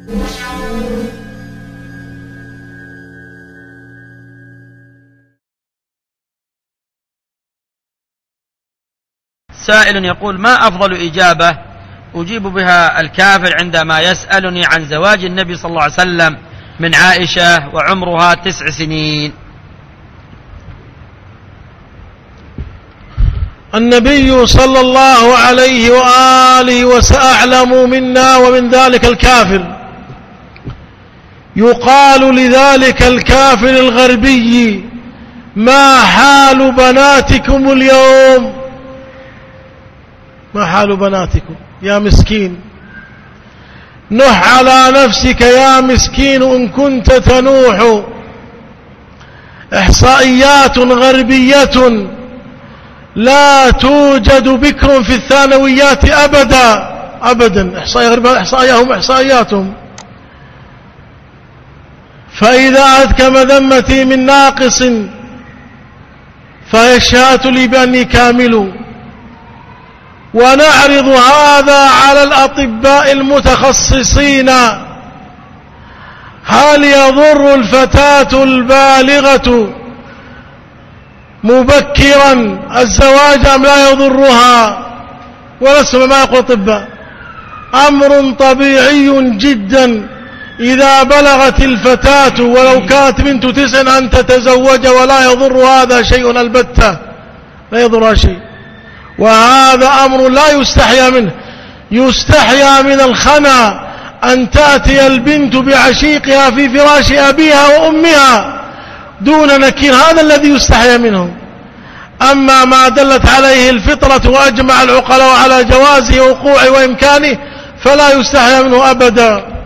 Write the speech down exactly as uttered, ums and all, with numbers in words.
سائل يقول: ما أفضل إجابة أجيب بها الكافر عندما يسألني عن زواج النبي صلى الله عليه وسلم من عائشة وعمرها تسع سنين؟ النبي صلى الله عليه وآله وسأعلم منا ومن ذلك الكافر. يقال لذلك الكافر الغربي: ما حال بناتكم اليوم؟ ما حال بناتكم يا مسكين؟ نح على نفسك يا مسكين إن كنت تنوح. إحصائيات غربية: لا توجد بكر في الثانويات أبدا أبدا. إحصائياتهم إحصائياتهم. فإذا أتك مذمتي من ناقص فيشهد لي بأني كامل. ونعرض هذا على الأطباء المتخصصين: هل يضر الفتاة البالغة مبكرا الزواج أم لا يضرها؟ ولسنا ما يقول الأطباء، أمر طبيعي جدا إذا بلغت الفتاة ولو كانت بنت تسع أن تتزوج، ولا يضر هذا شيء البتة، لا يضرها شيء. وهذا أمر لا يستحيا منه. يستحيا من الخنا أن تأتي البنت بعشيقها في فراش أبيها وأمها دون نكير، هذا الذي يستحيا منه. أما ما دلت عليه الفطرة وأجمع العقلاء على جوازه ووقوعه وإمكانه فلا يستحيا منه أبدا.